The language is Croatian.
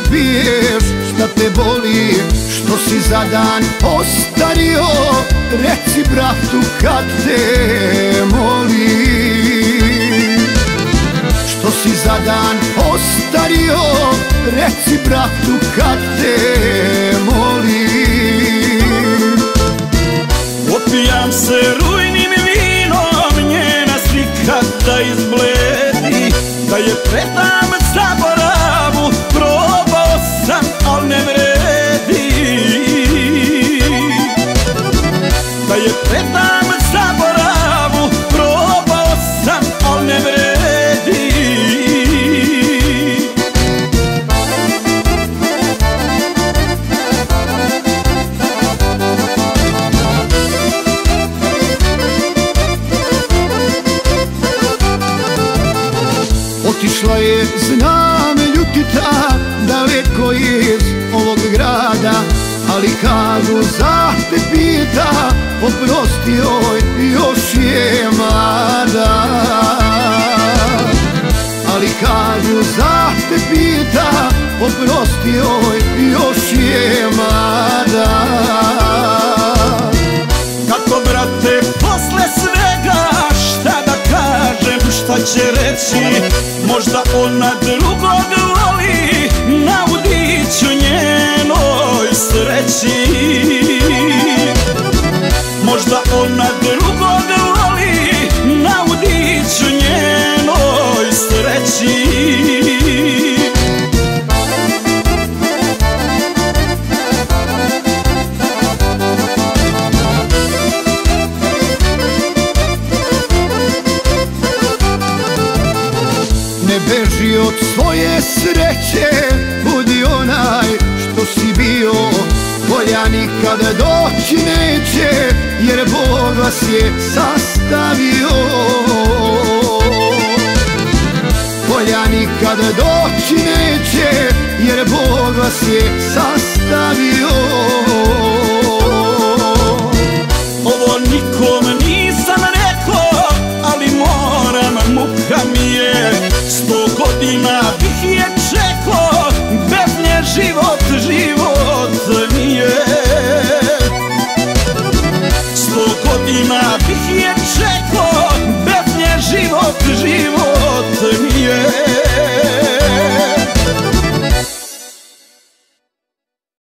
piješ, šta te boli, što si za dan ostario, reci bratu kad te molim. Što si za dan ostario, reci bratu kad te molim. Opijam se rujnim vinom, njena slika da izbledi, da je predam zaboravu, probao sam, al ne vredi. Da je predam zaboravu, probao sam, al ne vredi. Otišla je, znam, ljutita, daleko iz ovog grada, ali kažu za te pita, oprosti joj, još je mlada. Ali kažu za te pita, oprosti joj, još je mlada. Kako brate, posle svega, šta da kažem, šta će reći, možda ona drugog voli, na udiću njenoj sreći. Možda ona drugog voli, na udiću njenoj sreći. Ne beži od svoje sreće, budi onaj što si bio, bolja nikada doći neće, jer Bog vas je sastavio. Bolja nikada doći neće, jer Bog vas je